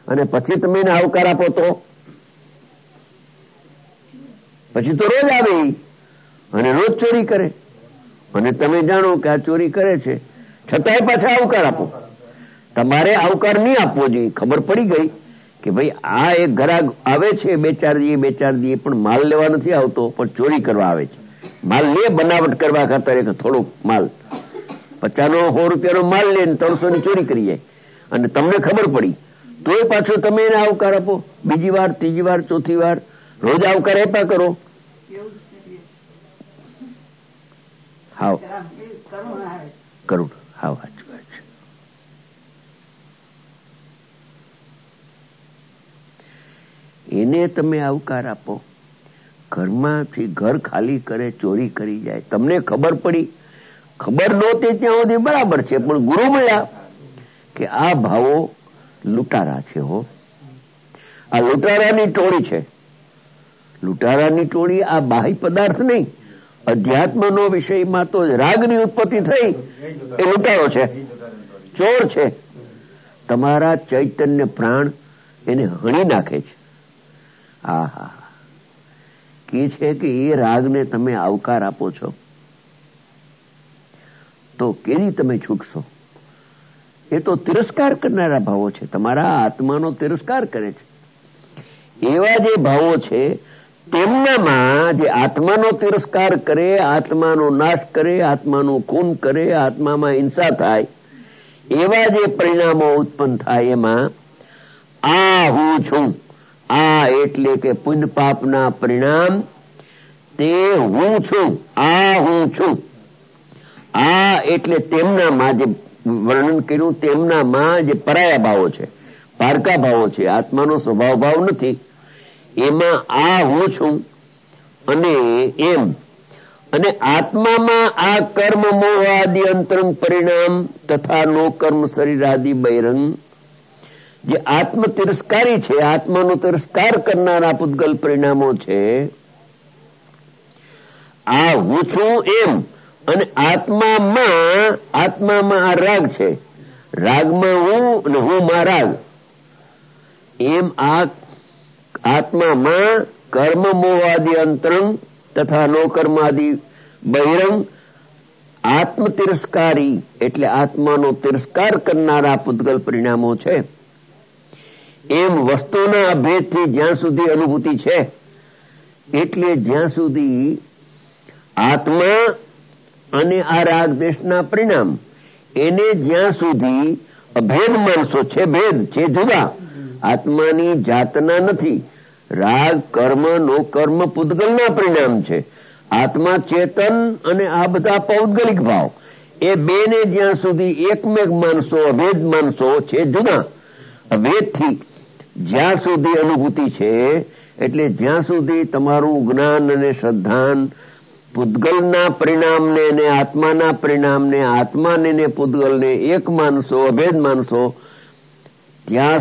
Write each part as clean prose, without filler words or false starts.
અને પછી તમે એને આવકાર આપો તો પછી તો રોજ આવે અને રોજ ચોરી કરે, અને તમે જાણો કે આ ચોરી કરે છે, છતાંય પાછા આવકાર આપો. તમારે આવકાર નહીં આપવો જોઈએ. ખબર પડી ગઈ કે ભાઈ આ એક ગ્રાહક આવે છે 2-4 દીએ પણ માલ લેવા નથી આવતો, પણ ચોરી કરવા આવે છે. માલ લે બનાવટ કરવા ખાતર થોડોક માલ 50 નો 100 રૂપિયાનો માલ લે 300 ની ચોરી કરી જાય, અને તમને ખબર પડી તોય પાછો તમે એને આવકાર આપો. બીજી વાર, ત્રીજી વાર, ચોથી વાર રોજ આવકાર આપ્યા કરો. હાવ કરુણ, હાવ સાચું વાત છે. એને તમે આવકાર આપો. ઘરમાંથી ઘર ખાલી કરે, ચોરી કરી જાય, તમને ખબર પડી, ખબર નહોતી ત્યાં સુધી બરાબર છે, પણ ગુરુ મળ્યા કે આ ભાવો લૂંટારા છે. હો, આ લૂંટારાની ટોળી છે. લૂંટારાની ટોળી આ બાહ્ય પદાર્થ નહીં, અધ્યાત્મનો વિષયમાં તો રાગની ઉત્પત્તિ થઈ એ લૂંટારો છે, ચોર છે. તમારા ચૈતન્ય પ્રાણ એને હણી નાખે છે. હા, કે છે કે એ રાગને તમે આવકાર આપો છો તો કેવી તમે છૂટશો? એ તો તિરસ્કાર કરનારા ભાવો છે, તમારા આત્માનો તિરસ્કાર કરે છે. એવા જે ભાવો છે તેમનામાં જે આત્માનો તિરસ્કાર કરે, આત્માનો નાશ કરે, આત્માનું ખૂન કરે, આત્મામાં હિંસા થાય, એવા જે પરિણામો ઉત્પન્ન થાય એમાં આ હું છું, આ એટલે કે પુણ્ય પાપના પરિણામ તે હું છું, આ હું છું. આ એટલે તેમનામાં જે વર્ણન કર્યું તેમનામાં જે પરાયા ભાવો છે, પારકા ભાવો છે, આત્માનો સ્વભાવ ભાવ નથી, એમાં આ હું છું અને એમ, અને આત્મામાં આ કર્મ મોહ આદિ અંતરંગ પરિણામ તથા નો કર્મ શરીર આદિ બહિરંગ જે આત્મ તિરસ્કારી છે, આત્માનો તિરસ્કાર કરનારા પૂતગલ પરિણામો છે, આ હું છું એમ, અને આત્મામાં આ રાગ છે, રાગમાં હું અને હું માં રાગ, એમ આ આત્મામાં કર્મ મોહ આદિ અંતરંગ તથા નો કર્મ આદિ બહિરંગ આત્મ તિરસ્કારી એટલે આત્માનો તિરસ્કાર કરનારા પૂતગલ પરિણામો છે. એમ વસ્તુના અભેદથી જ્યાં સુધી અનુભૂતિ છે, એટલે જ્યાં સુધી આત્મા અને આ રાગ દેશના પરિણામ એને જ્યાં સુધી અભેદ માનશો, છે ભેદ, છે જુદા, આત્માની જાતના નથી. રાગ કર્મ નો કર્મ પૂતગલના પરિણામ છે. આત્મા ચેતન અને આ બધા પૌદ્ગલિક ભાવ, એ બેને જ્યાં સુધી એકમેક માનશો, અભેદ માનશો, છે જુદા, અભેદથી જ્યાં સુધી અનુભૂતિ છે, એટલે જ્યાં સુધી તમારું જ્ઞાન અને શ્રદ્ધાન પૂતગલના પરિણામને અને આત્માના પરિણામને, આત્માને ને પૂતગલને એક માનશો, અભેદ માનશો, ત્યાં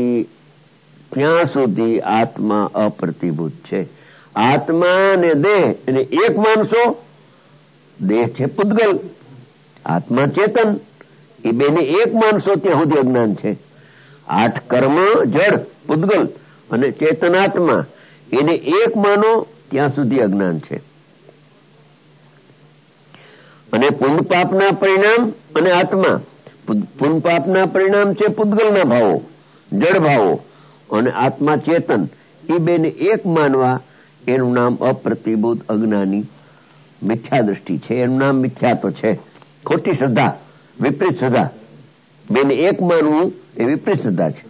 સુધી આત્મા અપ્રતિભૂત છે. આત્મા ને દેહ એને એક માનશો, દેહ છે પૂતગલ, આત્મા ચેતન, એ બેને એક માનશો ત્યાં સુધી અજ્ઞાન છે. 8 કર્મ જડ પૂતગલ અને ચેતન આત્મા એને એક માનો ત્યાં સુધી અજ્ઞાન છે. અને પુણ્ય પાપના પરિણામ અને આત્મા, પુણ્ય પાપના પરિણામ છે પૂતગલના ભાવો, જડ ભાવો, અને આત્મા ચેતન, એ બેને એક માનવા, એનું નામ અપ્રતિબોધ અજ્ઞાની મિથ્યા દ્રષ્ટિ છે. એનું નામ મિથ્યા તો છે, ખોટી શ્રદ્ધા, વિપરીત શ્રદ્ધા. બેને એક માનવું એ વિપરીત શ્રદ્ધા છે.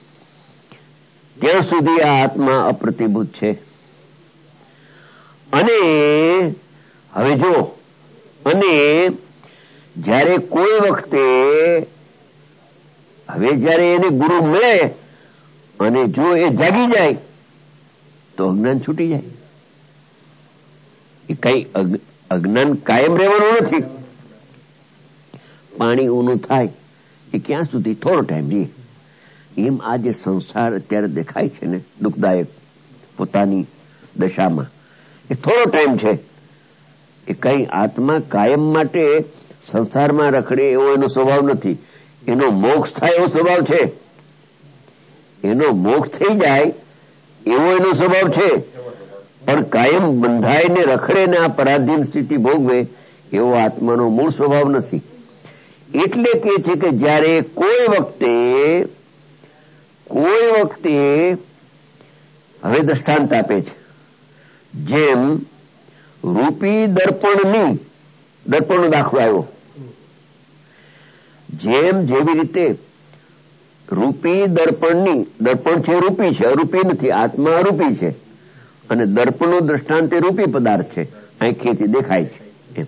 ત્યાં સુધી આ આત્મા અપ્રતિભૂત છે. અને હવે જો, અને જ્યારે કોઈ વખતે હવે જ્યારે એને ગુરુ મળે અને જો એ જાગી જાય તો અજ્ઞાન છૂટી જાય. એ કઈ અજ્ઞાન કાયમ રહેવાનું નથી. પાણી ઊનું થાય એ ક્યાં સુધી? થોડો ટાઈમ જઈએ. એમ આ જે સંસાર અત્યારે દેખાય છે ને દુઃખદાયક પોતાની દશામાં, એ થોડો ટાઈમ છે. એ કઈ આત્મા કાયમ માટે સંસારમાં રખડે એવો એનો સ્વભાવ નથી. એનો મોક્ષ થાય એવો સ્વભાવ છે. એનો મોક્ષ થઈ જાય એવો એનો સ્વભાવ છે, પણ કાયમ બંધાઈને રખડે ને આ પરાધીન સ્થિતિ ભોગવે એવો આત્માનો મૂળ સ્વભાવ નથી. એટલે કે છે કે જ્યારે કોઈ વખતે હવે દ્રષ્ટાંત આપે છે, જેમ રૂપી દર્પણનો દાખલો આવ્યો, જેવી રીતે રૂપી દર્પણ છે રૂપી છે, અરૂપી નથી, આત્મા અરૂપી છે, અને દર્પણનો દ્રષ્ટાંત એ રૂપી પદાર્થ છે, આંખેથી દેખાય છે.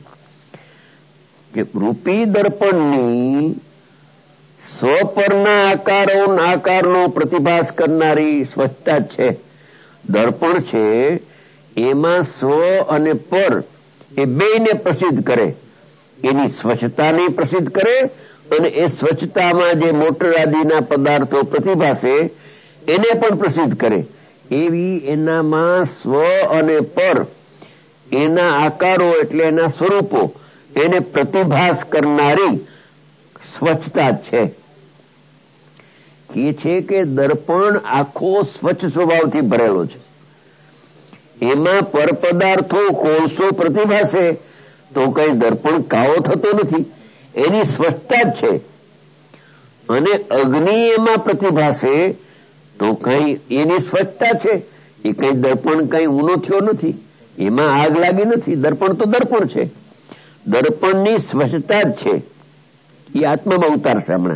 કે રૂપી દર્પણની સ્વપરના આકારનો પ્રતિભાસ કરનારી સ્વચ્છતા જ છે. દર્પણ છે એમાં સ્વ અને પર એ બેયને પ્રસિદ્ધ કરે, એની સ્વચ્છતાને પ્રસિદ્ધ કરે અને એ સ્વચ્છતામાં જે મોટર આદિના પદાર્થો પ્રતિભાસે એને પણ પ્રસિદ્ધ કરે. એવી એનામાં સ્વ અને પર એના આકારો એટલે એના સ્વરૂપો એને પ્રતિભાસ કરનારી સ્વચ્છતા છે. એ છે કે દર્પણ આખો સ્વચ્છ સ્વભાવથી ભરેલો છે. એમાં પરપદાર્થો કોલસો પ્રતિભાસે તો કઈ દર્પણ કાળો થતો નથી, એની સ્વચ્છતા જ છે. અને અગ્નિ એમાં પ્રતિભાસે તો કઈ એની સ્વચ્છતા છે, એ કઈ દર્પણ કઈ ઊનો થયો નથી, એમાં આગ લાગી નથી. દર્પણ તો દર્પણ છે, દર્પણની સ્વચ્છતા જ છે. એ આત્મામાં ઉતારશે હમણાં.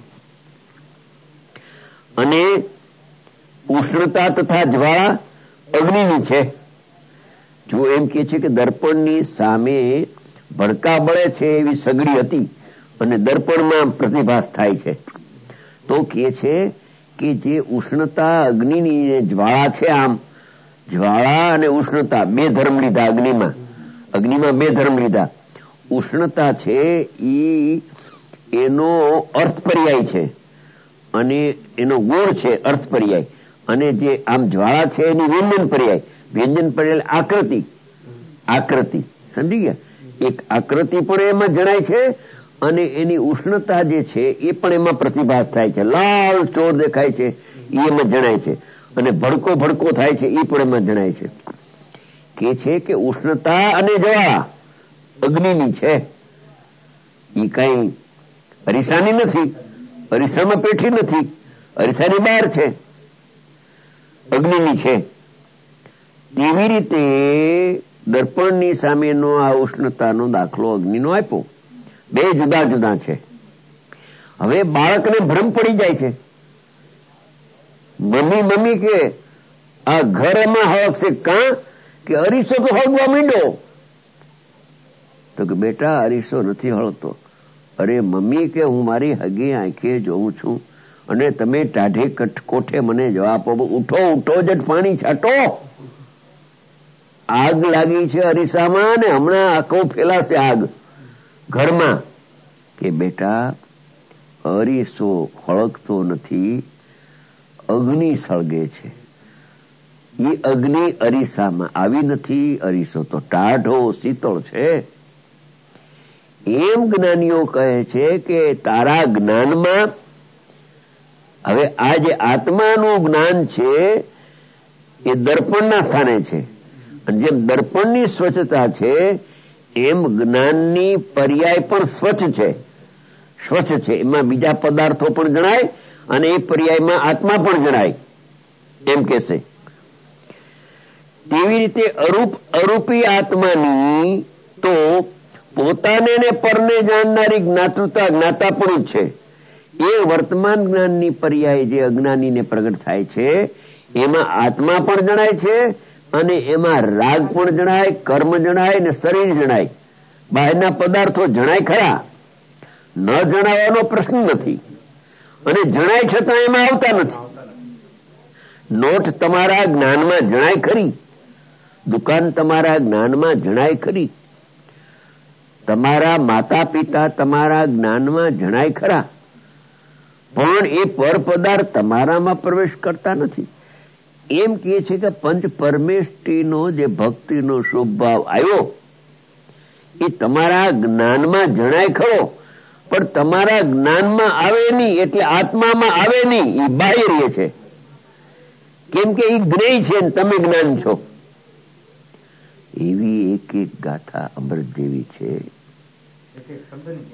અને ઉષ્ણતા તથા જ્વાળા અગ્નિની છે. જો એમ કે છે કે દર્પણની સામે ભડકા બળે છે એવી સગડી હતી અને દર્પણમાં પ્રતિભાસ થાય છે, તો કે છે કે જે ઉષ્ણતા અગ્નિની જ્વાળા છે, આમ જ્વાળા અને ઉષ્ણતા બે ધર્મ લીધા અગ્નિમાં બે ધર્મ લીધા. ઉષ્ણતા છે એનો અર્થ પર્યાય છે અને એનો ગુણ છે અર્થ પર્યાય, અને જે આમ જ્વાળા છે એની વ્યંજન પર્યાય આકૃતિ સમજી ગયા. એક આકૃતિ પણ એમાં જણાય છે અને એની ઉષ્ણતા જે છે એ પણ એમાં પ્રતિભાસ થાય છે. લાલ ચોર દેખાય છે એ એમાં જણાય છે, અને ભડકો થાય છે એ પણ એમાં જણાય છે. કે છે કે ઉષ્ણતા અને જ્વાળા અગ્નિની છે, એ કઈ અરીસાની નથી, અરીસામાં પેઠી નથી, અરીસાની બહાર છે, અગ્નિની છે. તેવી રીતે દર્પણની સામેનો આ ઉષ્ણતાનો દાખલો અગ્નિનો આપ્યો. બે જુદા જુદા છે. હવે બાળકને ભ્રમ પડી જાય છે, મમ્મી કે આ ઘરમાં હળગશે કાં કે અરીસો તો હળગવા માંડ્યો. તો કે બેટા અરીસો નથી હળગતો. અરે મમ્મી કે હું મારી હગી આંખે જોઉં છું અને તમે ટાઢે કોઠે મને જવાબ આપો, ઉઠો જટ પાણી છાંટો, આગ લાગી છે અરીસામાં ને હમણાં આખો ફેલાશે આગ ઘરમાં. કે બેટા અરીસો હળગતો નથી, અગ્નિ સળગે છે. એ અગ્નિ અરીસામાં આવી નથી, અરીસો તો ટાઢો શીતળ છે. એમ જ્ઞાનીઓ કહે છે કે તારા જ્ઞાનમાં હવે આ જે આત્માનું જ્ઞાન છે એ દર્પણના સ્થાને છે, અને જેમ દર્પણની સ્વચ્છતા છે એમ જ્ઞાનની પર્યાય પણ સ્વચ્છ છે. એમાં બીજા પદાર્થો પણ જણાય અને એ પર્યાયમાં આત્મા પણ જણાય એમ કેશે. તેવી રીતે અરૂપી આત્માની તો પોતાને ને પરને જાણનારી જ્ઞાતાપણું છે. એ વર્તમાન જ્ઞાનની પર્યાય જે અજ્ઞાનીને પ્રગટ થાય છે એમાં આત્મા પણ જણાય છે અને એમાં રાગ પણ જણાય, કર્મ જણાય ને શરીર જણાય. બહારના પદાર્થો જણાય ખરા, ન જણાવવાનો પ્રશ્ન નથી, અને જણાય છતાં એમાં આવતા નથી. નોટ તમારા જ્ઞાનમાં જણાય ખરી, દુકાન તમારા જ્ઞાનમાં જણાય ખરી, તમારા માતા પિતા તમારા જ્ઞાનમાં જણાય ખરા, પણ એ પર પદાર્થ તમારામાં પ્રવેશ કરતા નથી. એમ કહે છે કે પંચ પરમેષ્ટિનો જે ભક્તિનો શુભ ભાવ આવ્યો એ તમારા જ્ઞાનમાં જણાય ખરો, પણ તમારા જ્ઞાનમાં આવે નહીં, એટલે આત્મામાં આવે નહીં, એ બાહ્ય રહે છે. કેમ કે એ જ્ઞેય છે ને તમે જ્ઞાન છો. એવી એક એક ગાથા અમૃત જેવી છે. એક એક શબ્દની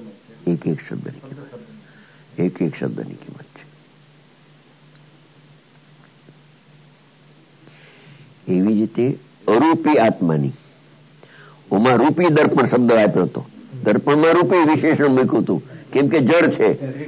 કિંમત છે. એવી રીતે અરૂપી આત્માની ઓમાં રૂપી દર્પણ શબ્દ વાપર્યો હતો. દર્પણમાં રૂપી વિશેષણ મૂક્યું હતું, કેમ કે જળ છે.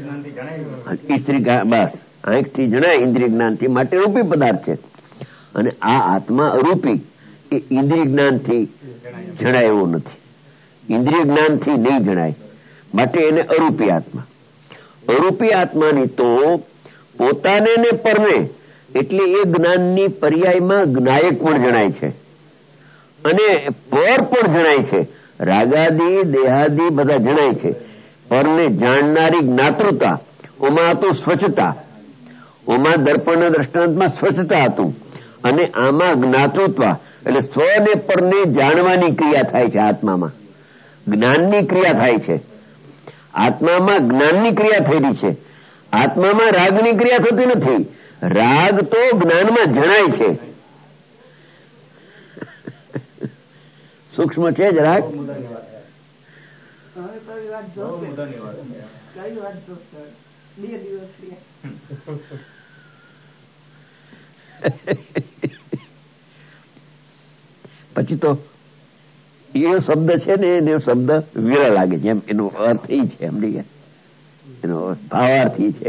બસ આંખથી જણાય ઇન્દ્રિય જ્ઞાનથી, માટે રૂપી પદાર્થ છે. અને આ આત્મા અરૂપી, એ ઇન્દ્રિય જ્ઞાનથી જણાય એવો નથી. ઇન્દ્રિય જ્ઞાનથી નહીં જણાય, માટે એને અરૂપી આત્મા. અરૂપી આત્માની તો પોતાને ને પરને, એટલે એ જ્ઞાનની પર્યાયમાં જ્ઞાયક પણ જણાય છે અને પર પણ જણાય છે. રાગાદી દેહાદી બધા જણાય છે. પરને જાણનારી જ્ઞાતૃતા, ઓમાં હતું સ્વચ્છતા. ઓમાં દર્પણના દ્રષ્ટાંતમાં સ્વચ્છતા હતું, અને આમાં જ્ઞાતૃત્વ એટલે સ્વ ને પરને જાણવાની ક્રિયા થાય છે. આત્મામાં જ્ઞાનની ક્રિયા થાય છે. આત્મામાં જ્ઞાનની ક્રિયા થયેલી છે. આત્મામાં રાગની ક્રિયા થતી નથી. રાગ તો જ્ઞાનમાં જણાય છે. સૂક્ષ્મ છે જ રાગ. પછી તો એ શબ્દ છે ને, એનો શબ્દ વિરળ લાગે છે. એમ એનો અર્થ એ છે, સમજી ગયા? એનો ભાવાર્થ છે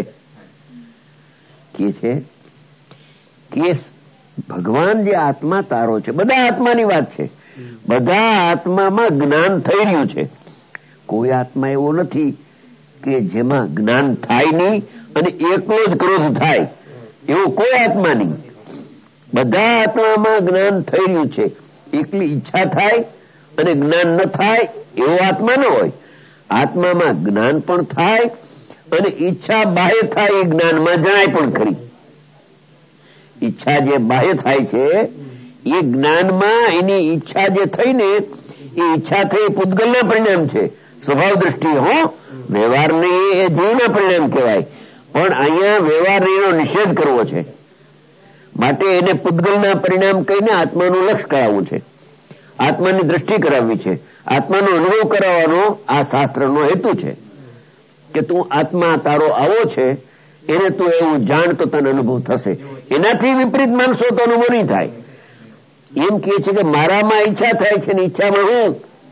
કે ભગવાન જે આત્મા તારો છે, બધા આત્માની વાત છે. બધા આત્મામાં જ્ઞાન થઈ રહ્યું છે. કોઈ આત્મા એવો નથી કે જેમાં જ્ઞાન થાય નહીં અને એકલો જ ક્રોધ થાય, એવો કોઈ આત્મા નહીં. બધા આત્મામાં જ્ઞાન થઈ રહ્યું છે. એકલી ઈચ્છા થાય અને જ્ઞાન ન થાય એવો આત્મા ન હોય. આત્મામાં જ્ઞાન પણ થાય અને ઈચ્છા બાહ્ય થાય, એ જ્ઞાનમાં જણાય પણ ખરી. ઈચ્છા જે બાહ્ય થાય છે એ જ્ઞાનમાં એની ઈચ્છા જે થઈને, એ ઈચ્છા થઈ પૂતગલના પરિણામ છે. સ્વભાવ દ્રષ્ટિએ વ્યવહારની એ જીવના પરિણામ કહેવાય, પણ અહીંયા વ્યવહારને એનો નિષેધ કરવો છે. માટે એને પૂતગલના પરિણામ કહીને આત્માનું લક્ષ્ય કરાવવું છે, આત્માની દ્રષ્ટિ કરાવવી છે, આત્માનો અનુભવ કરાવવાનો આ શાસ્ત્રનો હેતુ છે. કે તું આત્મા તારો આવો છે, એને તું એવું જાણ તો તને અનુભવ થશે. એનાથી વિપરીત માનશો તો અનુભવ નહીં થાય. એમ કહે છે કે મારામાં ઈચ્છા થાય છે ને ઈચ્છામાં હું,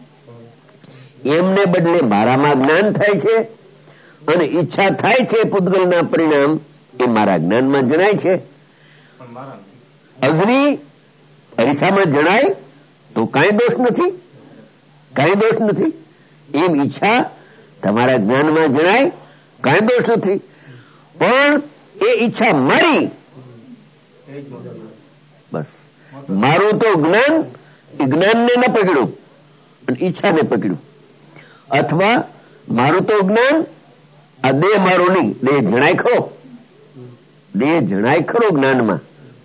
એમને બદલે મારામાં જ્ઞાન થાય છે અને ઈચ્છા થાય છે. પૂતગલના પરિણામ એ મારા જ્ઞાનમાં જણાય છે. અગ્નિ અરીસામાં જણાય તો કાંઈ દોષ નથી, કાંઈ દોષ નથી. એમ ઈચ્છા તમારા જ્ઞાનમાં જણાય, કાંઈ દોષ નથી. પણ એ ઈચ્છા મારી, બસ મારું તો જ્ઞાન, એ જ્ઞાનને ન પકડ્યું અને ઈચ્છાને પકડ્યું. અથવા મારું તો જ્ઞાન, આ દેહ મારો નહીં. દેહ જણાય ખરો, દેહ જણાય ખરો જ્ઞાનમાં,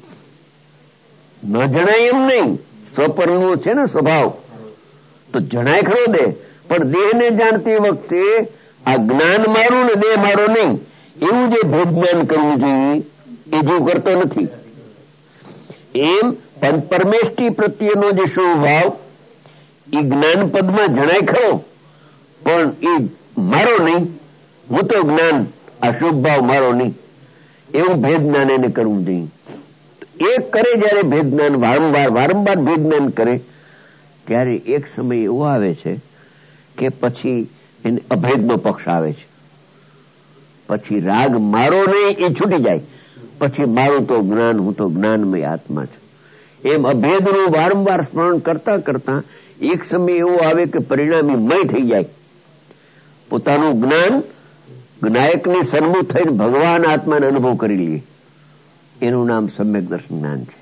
ન જણાય એમ નહીં. સ્વપરનું છે ને સ્વભાવ, તો જણાય ખરો દેહ. પણ દેહને જાણતી વખતે આ જ્ઞાન મારું ને દેહ મારો નહીં, એવું જે ભેદ જ્ઞાન કરવું જોઈએ એ જો કરતો નથી. એમ પરમેષ્ટિ પ્રત્યેનો જે સ્વભાવ એ જ્ઞાન પદમાં જણાય ખરો, પણ એ મારો નહીં. હું તો જ્ઞાન, આ શુભ ભાવ મારો નહીં, એવું ભેદ જ્ઞાન એને કરવું જોઈએ. એક કરે જયારે ભેદ જ્ઞાન, વારંવાર ભેદ જ્ઞાન કરે, ત્યારે એક સમય એવો આવે છે કે પછી એને અભેદનો પક્ષ આવે છે. પછી રાગ મારો નહીં એ છૂટી જાય. પછી મારું તો જ્ઞાન, હું તો જ્ઞાનમય આત્મા છું. એમ અભેદનું વારંવાર સ્મરણ કરતા કરતા એક સમય એવો આવે કે પરિણામી મય થઈ જાય. પોતાનું જ્ઞાન જ્ઞાયકની સન્મુખ થઈને ભગવાન આત્માને અનુભવ કરી લઈએ. એનું નામ સમ્યક દર્શન જ્ઞાન છે.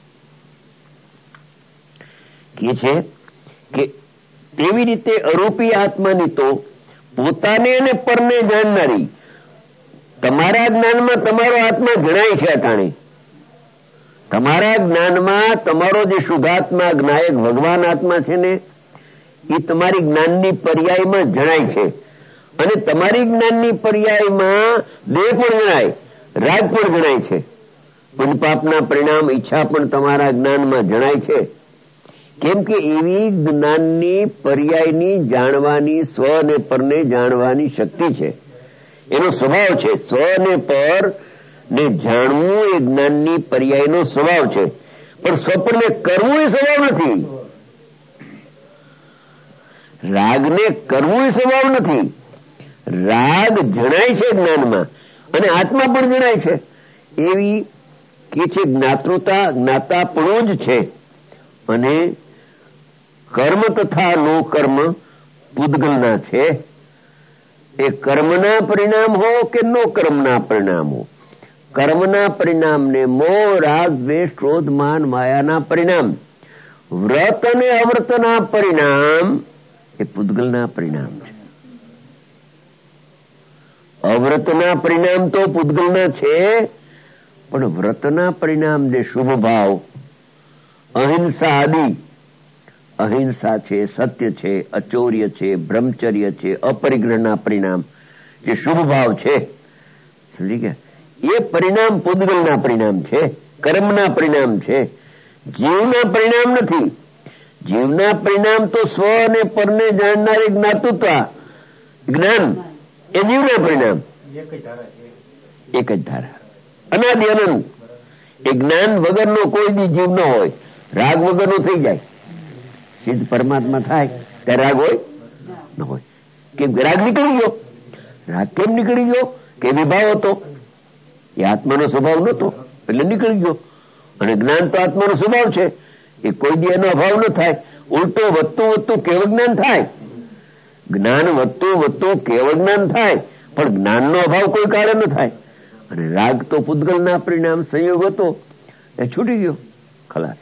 કે તેવી રીતે અરૂપી આત્માની તો પોતાને અને પરને જાણનારી, તમારા જ્ઞાનમાં તમારો આત્મા જણાય છે. અટાણે તમારા જ્ઞાનમાં તમારો જે શુદ્ધાત્મા જ્ઞાયક ભગવાન આત્મા છે ને, એ તમારી જ્ઞાનની પર્યાયમાં જણાય છે. અને તમારી જ્ઞાનની પર્યાયમાં દેહ પણ જણાય, રાગ પણ જણાય છે. પુણ્યપાપના પરિણામ ઈચ્છા પણ તમારા જ્ઞાનમાં જણાય છે. કેમ કે એવી જ્ઞાનની પર્યાયની જાણવાની, સ્વ ને પરને જાણવાની શક્તિ છે, એનો સ્વભાવ છે. સ્વ ને પર ને જાણવું એ જ્ઞાનની પર્યાયનો સ્વભાવ છે, પણ સ્વપરને કરવું એ સ્વભાવ નથી. રાગને કરવું એ સ્વભાવ નથી. રાગ જણાય છે જ્ઞાનમાં, અને આત્મા પણ જણાય છે. એવી કે છે જ્ઞાતૃતા, જ્ઞાતાપણું જ છે. અને કર્મ તથા નો કર્મ પૂદગલના છે. એ કર્મના પરિણામ હો કે નો કર્મના પરિણામ હો, કર્મના પરિણામને મોહ, રાગ, દ્વેષ, ક્રોધ, માન, માયાના પરિણામ, વ્રત અને અવ્રતના પરિણામ એ પૂદગલના પરિણામ છે. અવ્રતના પરિણામ તો પૂદગલના છે, પણ વ્રતના પરિણામ જે શુભ ભાવ, અહિંસા આદિ, અહિંસા છે, સત્ય છે, અચૌર્ય છે, બ્રહ્મચર્ય છે, અપરિગ્રહના પરિણામ જે શુભ ભાવ છે, સમજી ગયા? એ પરિણામ પૂદગલના પરિણામ છે, કર્મના પરિણામ છે, જીવના પરિણામ નથી. જીવના પરિણામ તો સ્વ અને પરને જાણનારી જ્ઞાતુતા, જ્ઞાન, એ જીવના પરિણામ. એક જ ધારા, અનાદિ અનંત. એ જ્ઞાન વગરનો કોઈ દી જીવ ન હોય, રાગ વગરનો થઈ જાય. સિદ્ધ પરમાત્મા થાય ત્યારે રાગ હોય ન હોય. કેમ કે રાગ નીકળી ગયો. રાગ કેમ નીકળી ગયો? કે વિભાવ હતો, એ આત્માનો સ્વભાવ નહોતો એટલે નીકળી ગયો. અને જ્ઞાન તો આત્માનો સ્વભાવ છે, એ કોઈ દી એનો અભાવ ન થાય. ઉલટો વધતું વધતું કેવળ જ્ઞાન થાય. જ્ઞાન વધતું વધતું કેવળ જ્ઞાન થાય, પણ જ્ઞાનનો અભાવ કોઈ કાળે ન થાય. અને રાગ તો પૂદગલના પરિણામ સંયોગ હતો, એ છૂટી ગયો, ખલાસ.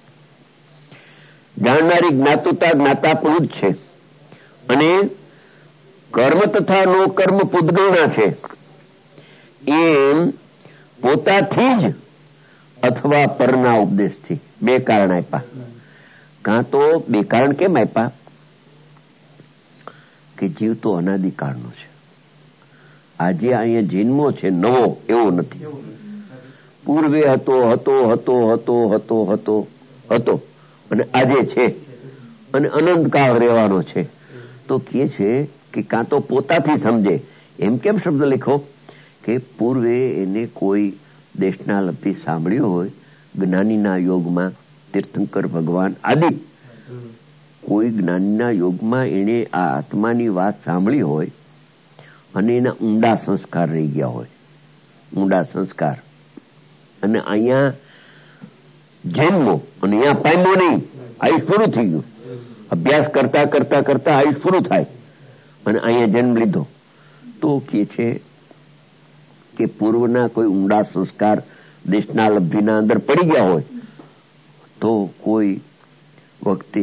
જાણનારી જ્ઞાતુતા જ્ઞાતાપણું જ છે. અને કર્મ તથા નો કર્મ પૂદગલના છે. એમ પોતાથી જ અથવા પરના ઉપદેશથી બે કારણ આપ્યા. કાં તો બે કારણ કેમ આપ્યા? કે જીવ તો અનાદિકાળનો છે. આજે અહીંયા જન્મો છે નવો, એવો નથી. પૂર્વે હતો હતો હતો હતો હતો હતો હતો અને આજે છે, અને અનંતકાળ રહેવાનો છે. તો કહે છે કે કાં તો પોતાથી સમજે. એમ કેમ શબ્દ લખો? કે પૂર્વે એને કોઈ દેશના લબ્ધી સાંભળ્યું હોય, જ્ઞાનીના યોગમાં તીર્થંકર ભગવાન આદિ કોઈ જ્ઞાનીના યોગમાં એને આ આત્માની વાત સાંભળી હોય, અને એના ઊંડા સંસ્કાર રહી ગયા હોય, ઊંડા સંસ્કાર. અને અહીંયા જન્મો, અને અહીંયા પામ્યો નહીં, આયુષ પૂરું થઈ ગયું. અભ્યાસ કરતા કરતા કરતા આયુષ પૂરું થાય, અને અહીંયા જન્મ લીધો. તો કે છે કે પૂર્વના કોઈ ઊંડા સંસ્કાર દેશના લબ્ધીના અંદર પડી ગયા હોય, તો કોઈ વખતે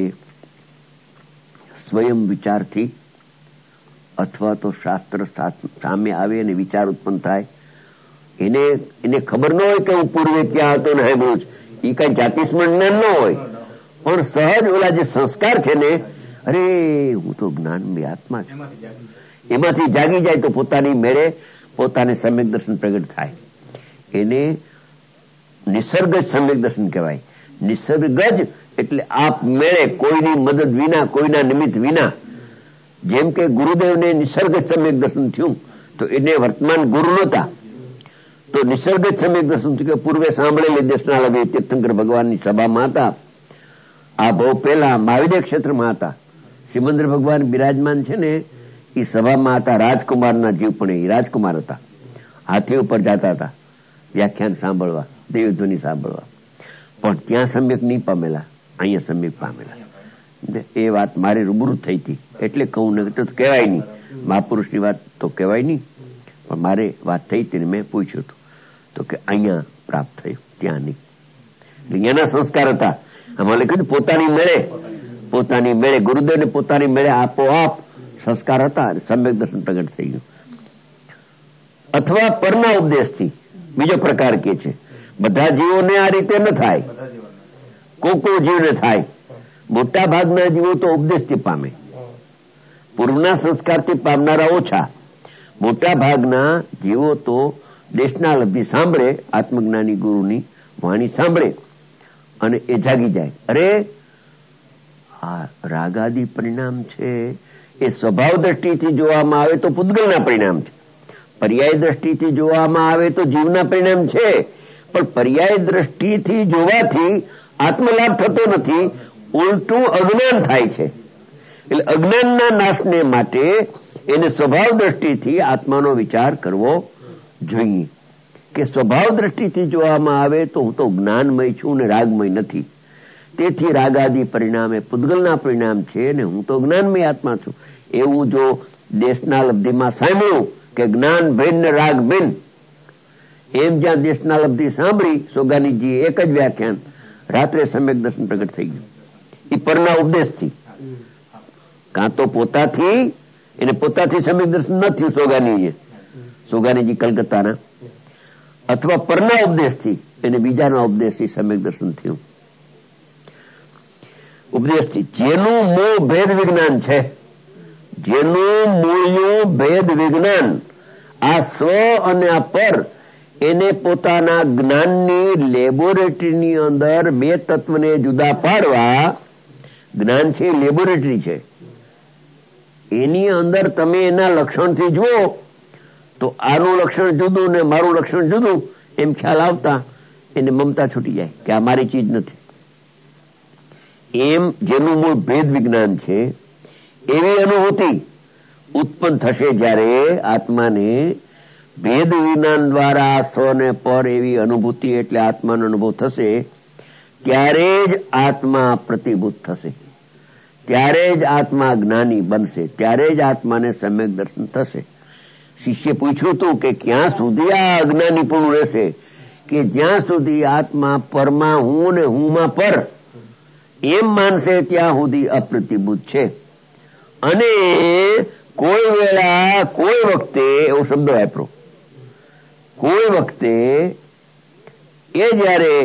સ્વયં વિચારથી અથવા તો શાસ્ત્ર સામે આવે અને વિચાર ઉત્પન્ન થાય. એને ખબર ન હોય કે હું પૂર્વે ક્યાં હતો ને સાંભળ્યું છે, એ કઈ જાતિસ્મરણ જ્ઞાન ન હોય, પણ સહજ ઓલા જે સંસ્કાર છે ને, અરે હું તો જ્ઞાન આત્મા છું, એમાંથી જાગી જાય તો પોતાની મેળે પોતાને સમ્યક દર્શન પ્રગટ થાય. એને નિસર્ગ સમ્યક દર્શન કહેવાય. નિસર્ગ જ એટલે આપ મેળે, કોઈની મદદ વિના, કોઈના નિમિત્ત વિના. જેમ કે ગુરુદેવને નિસર્ગ સમ્યક દર્શન થયું, તો એને વર્તમાન ગુરુ નહોતા, તો નિસર્ગ સમ્યક દર્શન થયું. કે પૂર્વે સાંભળેલી દેશના લગે તીર્થંકર ભગવાનની સભામાં હતા. આ બહુ પહેલા મહાવિદ્ય ક્ષેત્રમાં હતા. સિમંદર ભગવાન બિરાજમાન છે ને, એ સભામાં હતા. રાજકુમારના જીવ પણ એ રાજકુમાર હતા. હાથી ઉપર જતા હતા વ્યાખ્યાન સાંભળવા, દેવધ્વનિ સાંભળવા. પણ ત્યાં સમ્યક નહીં પામેલા, અહીંયા સમ્યક પામેલા. એ વાત મારી રૂબરૂ થઈ હતી, એટલે કહું ને તો કહેવાય નહીં, મહાપુરુષની વાત તો કહેવાય નહીં, પણ મારે વાત થઈ હતી ને મેં પૂછ્યું હતું, તો કે અહીંયા પ્રાપ્ત થયું, ત્યાં નહીં. અહીંયાના સંસ્કાર હતા. આમાં લખ્યું પોતાની મેળે ગુરુદેવને પોતાની મેળે આપોઆપ સંસ્કાર હતા, સમ્યક દર્શન પ્રગટ થઈ ગયું. અથવા પરના ઉપદેશથી. બીજો પ્રકાર કે છે બધા જીવોને આ રીતે ન થાય, કોકો જીવને થાય. મોટા ભાગના જીવો તો ઉપદેશથી પામે, પૂર્વના સંસ્કારથી પામનારા ઓછા. મોટા ભાગના જીવો તો દેશના લબ્ધી સાંભળે, આત્મજ્ઞાની ગુરુની વાણી સાંભળે અને એ જાગી જાય, અરે આ રાગાદી પરિણામ છે એ સ્વભાવ દ્રષ્ટિથી જોવામાં આવે તો પૂતગલના પરિણામ છે, પર્યાય દ્રષ્ટિથી જોવામાં આવે તો જીવના પરિણામ છે, પણ પર્યાય દ્રષ્ટિથી જોવાથી આત્મલાભ થતો નથી, ઉલટું અજ્ઞાન થાય છે. એટલે અજ્ઞાનના નાશને માટે એને સ્વભાવ દ્રષ્ટિથી આત્માનો વિચાર કરવો જોઈએ કે સ્વભાવ દ્રષ્ટિથી જોવામાં આવે તો હું તો જ્ઞાનમય છું ને રાગમય નથી, તેથી રાગાદી પરિણામ એ પૂતગલના પરિણામ છે ને હું તો જ્ઞાનમય આત્મા છું. એવું જો દેશના લબ્ધિમાં સાંભળ્યું કે જ્ઞાન ભિન્ન રાગ ભિન્ન, એમ જ્યાં દેશના લબ્ધિ સાંભળી સોગાનીજી એક જ વ્યાખ્યાન, રાત્રે સમ્યક દર્શન પ્રગટ થઈ ગયું. એ પરના ઉપદેશથી, કાં તો પોતાથી એને પોતાથી સમ્યક દર્શન ન થયું સોગાનીજી કલકત્તાના, અથવા પરના ઉપદેશથી એને બીજાના ઉપદેશથી સમ્યક દર્શન થયું. ઉપદેશથી જેનું મોહ ભેદ વિજ્ઞાન છે, જેનું મૂળનું ભેદ વિજ્ઞાન, આ સ્વ અને આ પર, એને પોતાના જ્ઞાનની લેબોરેટરીની અંદર બે તત્વને જુદા પાડવા, જ્ઞાન છે લેબોરેટરી છે, એની અંદર તમે એના લક્ષણથી જુઓ તો આનું લક્ષણ જુદું ને મારું લક્ષણ જુદું એમ ખ્યાલ આવતા એને મમતા છૂટી જાય કે આ મારી ચીજ નથી. એમ જેનું મૂળ ભેદ વિજ્ઞાન છે એવી અનુભૂતિ ઉત્પન્ન થશે જ્યારે આત્માને ભેદ વિજ્ઞાન દ્વારા સ્વ ને પર એવી અનુભૂતિ એટલે આત્માનો અનુભવ થશે, ત્યારે જ આત્મા પ્રતિભૂત થશે, ત્યારે જ આત્મા જ્ઞાની બનશે, ત્યારે જ આત્માને સમ્યક દર્શન થશે. શિષ્ય પૂછ્યું હતું કે ક્યાં સુધી આ અજ્ઞાની પણ રહેશે, કે જ્યાં સુધી આત્મા પરમાં હું ને હુંમાં પર એમ માનશે ત્યાં સુધી અપ્રતિભૂત છે. અને કોઈ વેળા કોઈ વખતે એવો શબ્દ વાપરો, કોઈ વખતે એ જયારે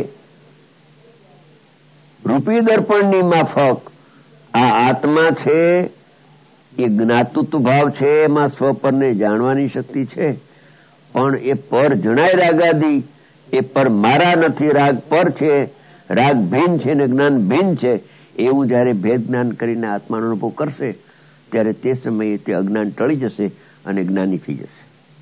રૂપી દર્પણની માફક આ આત્મા છે એ જ્ઞાતૃત્વ ભાવ છે, એમાં સ્વપરને જાણવાની શક્તિ છે, પણ એ પર જણાય રાગાદી, એ પર મારા નથી, રાગ પર છે, રાગ ભિન્ન છે ને જ્ઞાન ભિન્ન છે, એવું જયારે ભેદ જ્ઞાન કરીને આત્માનો અનુભવ કરશે ત્યારે તે સમયે તે અજ્ઞાન ટળી જશે અને જ્ઞાની થઈ જશે.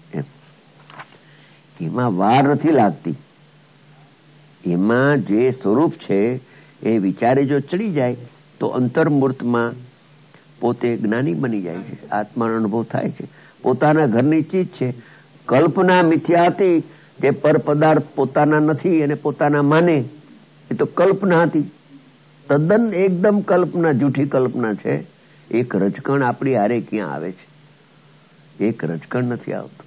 એમાં વાર નથી લાગતી, એમાં જે સ્વરૂપ છે એ વિચારે જો ચડી જાય તો અંતર્મૂર્તમાં પોતે જ્ઞાની બની જાય છે, આત્માનો અનુભવ થાય છે, પોતાના ઘરની ચીજ છે. કલ્પના મિથ્યા હતી, તે પર પદાર્થ પોતાના નથી અને પોતાના માને, એ તો કલ્પના હતી, તદ્દન એકદમ કલ્પના, જૂઠી કલ્પના છે. એક રજકણ આપણી હારે ક્યાં આવે છે? એક રજકણ નથી આવતું.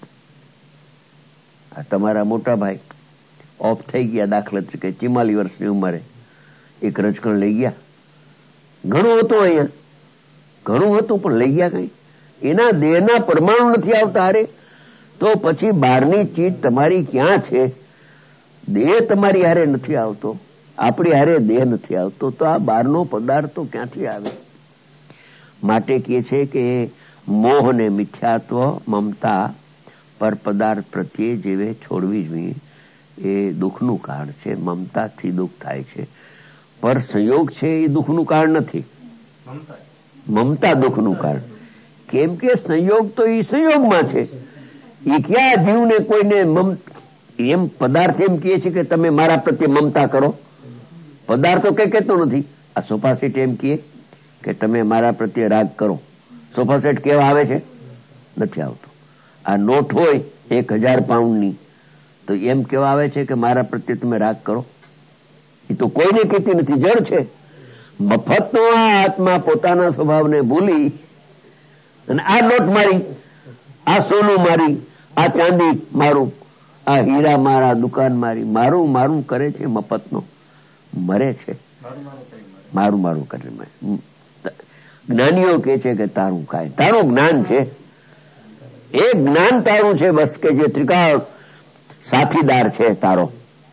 આ તમારા મોટા ભાઈ ઓફ થઈ ગયા, દાખલા તરીકે 44 વર્ષની ઉંમરે એક રજકણ લઈ ગયા. ઘણું હતું અહીંયા, ઘણું હતું પણ લઈ ગયા કઈ, એના દેહના પરમાણુ નથી આવતા હારે, તો પછી બહારની ચીજ તમારી ક્યાં છે? દેહ તમારી હારે નથી આવતો, આપણી હારે દેહ નથી આવતો, તો આ બહારનો પદાર્થ તો ક્યાંથી આવે? માટે કહે છે કે મોહ ને મિથ્યાત્વ, મમતા પર પદાર્થ પ્રત્યે જેવે છોડવી જોઈએ, એ દુઃખનું કારણ છે. મમતાથી દુઃખ થાય છે, પર સંયોગ છે એ દુઃખનું કારણ નથી, મમતા દુઃખનું કારણ. કેમ કે સંયોગ તો એ સંયોગમાં છે, એ ક્યાં જીવને કોઈને એમ પદાર્થ એમ કહે છે કે તમે મારા પ્રત્યે મમતા કરો, પદાર્થો કઈ કહેતો નથી. આ સોફા સેટ એમ કહે કે તમે મારા પ્રત્યે રાગ કરો, સોફા સેટ કેવા આવે છે? નથી આવતો. આ નોટ હોય 1000 પાઉન્ડની તો એમ કેવા આવે છે કે મારા પ્રત્યે તમે રાગ કરો? એ તો કોઈને કહેતી નથી, જળ છે. મફતનો આ આત્મા પોતાના સ્વભાવને ભૂલી અને આ નોટ મારી, આ સોનું મારી, આ ચાંદી મારું, આ હીરા મારા, દુકાન મારી, મારું મારું કરે છે, મફતનો મરે છે, મારું મારું કરે. જ્ઞાનીઓ કે છે કે તારું કાય, તારું જ્ઞાન છે, એ જ્ઞાન તારું છે બસ, કે જે ત્રિકાળ સાથીદાર છે તારો.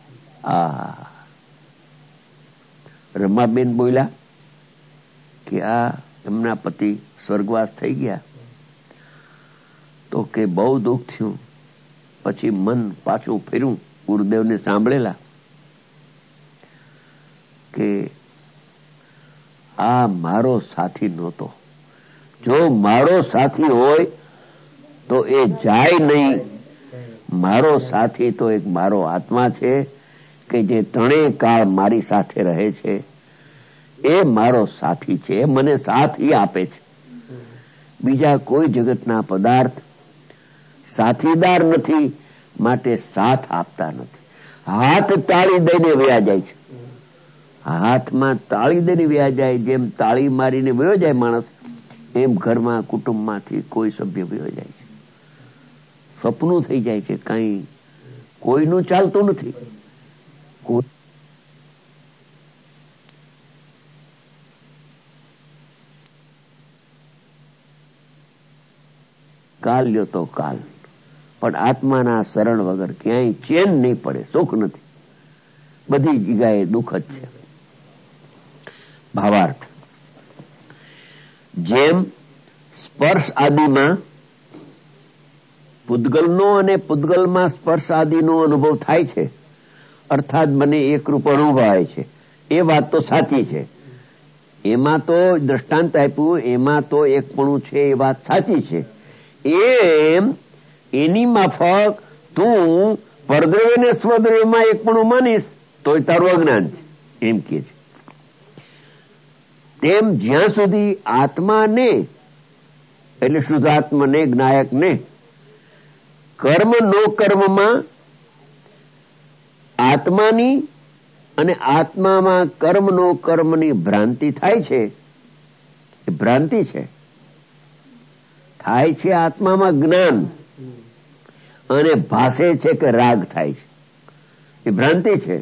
રમાબેન બોલ્યા કે આ એમના પતિ સ્વર્ગવાસ થઈ ગયા તો કે બહુ દુઃખ થયું, પછી મન પાછું ફેર્યું, ગુરુદેવને સાંભળેલા કે આ મારો સાથી નહોતો. જો મારો સાથી હોય તો એ જાય નહીં. મારો સાથી તો એક મારો આત્મા છે કે જે ત્રણેય કાળ મારી સાથે રહે છે. એ મારો સાથી છે, મને સાથ ઈ આપે છે. બીજા કોઈ જગતના પદાર્થ સાથીદાર નથી, માટે સાથ આપતા નથી. હાથ તાળી દઈને વયા જાય છે. હાથમાં તાળી દઈને વયા જાય, જેમ તાળી મારીને વયો જાય માણસ, એમ ઘરમાં કુટુંબમાંથી કોઈ સભ્ય વયો જાય છે. સપનું થઈ જાય છે, કઈ કોઈનું ચાલતું નથી. કાલ લ્યો તો કાલ, પણ આત્માના શરણ વગર ક્યાંય ચેન નહીં પડે, સુખ નથી. બધી જગ્યાએ દુઃખ જ છે. ભાવાર્થ, જેમ સ્પર્શ આદિમાં પૂતગલનો અને પૂતગલમાં સ્પર્શ આદિનો અનુભવ થાય છે, અર્થાત મને એકરૂપ અનુભવાય છે, એ વાત તો સાચી છે. એમાં તો દ્રષ્ટાંત આપ્યું, એમાં તો એકપણું છે, એ વાત સાચી છે. એમ એની માફક તું પરદ્રવ્ય ને સ્વદ્રવ્યમાં એકપણું માનીશ તોય તારું અજ્ઞાન છે, એમ કે છે. તેમ જ્યાં સુધી આત્માને એટલે શુદ્ધાત્માને, જ્ઞાયકને કર્મ નો કર્મમાં આત્માની અને આત્મામાં કર્મ નો કર્મની ભ્રાંતિ થાય છે, એ ભ્રાંતિ છે. થાય છે આત્મામાં જ્ઞાન, અને ભાસે છે કે રાગ થાય છે, એ ભ્રાંતિ છે.